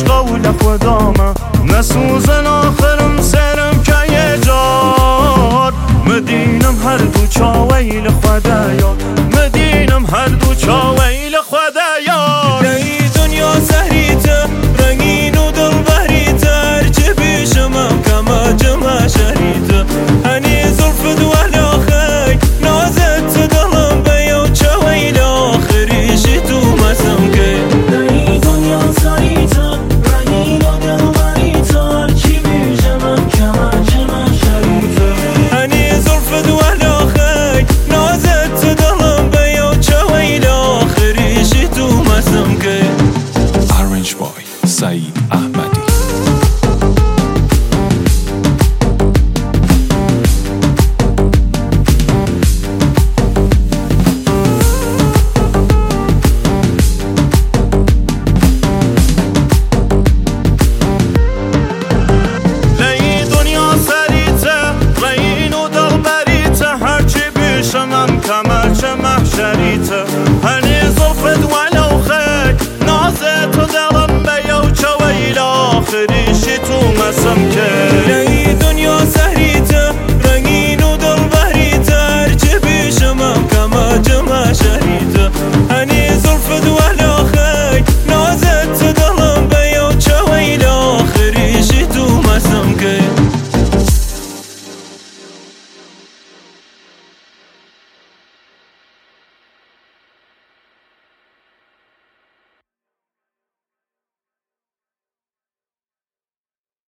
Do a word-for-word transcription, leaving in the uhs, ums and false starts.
قول خدامه نسوزن آخرم سرم که یه جار مدینم هر دو چاویل خدایا مدینم هر دو چاویل خدایا ای دنیا زهریته رنگین و دل بهریته هرچه پیشمم کما جمع شهریته هنی زلفت ولا خی نازت دلم بیو چاویل آخریشی تو مسم که ای دنیا زهریته رنگین و دل بهریته هرچه پیشمم کما جمع شهریته هنی زلفت ولا خی نازت دلم بیو چاویل آخریشی تو مسم که Arranged by Saeed Ahmadi. لی دنیا سریته رین و دل بریته هرچی پیشمم کمر چه محشریته هنی زلفت ولو خی نازت دلم بیو چویل آخریشی تو مسم که